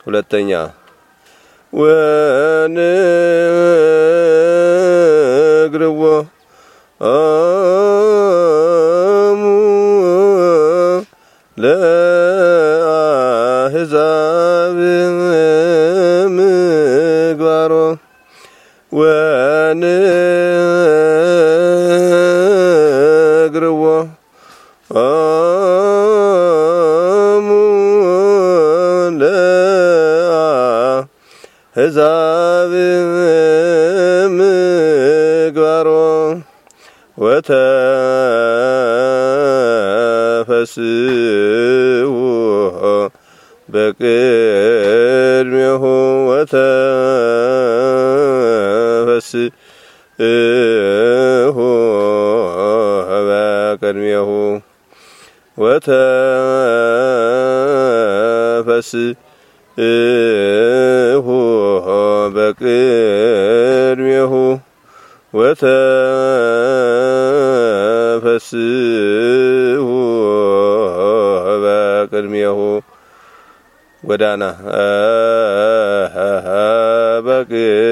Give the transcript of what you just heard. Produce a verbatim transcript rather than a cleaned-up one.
ሁለተኛ ወንግርዎ አሙ ለአሕዛብ ምግባሮ ወንግርዎ አሙ ለአሕዛብ ምግባሮ ወተፈስሑ በቅድሜሁ ወተፈስሑ በቅድሜሁ ወተፈስሑ በቅድሜሁ ወተፈስሑ በቅድሜሁ ጎዳና በቅድሜሁ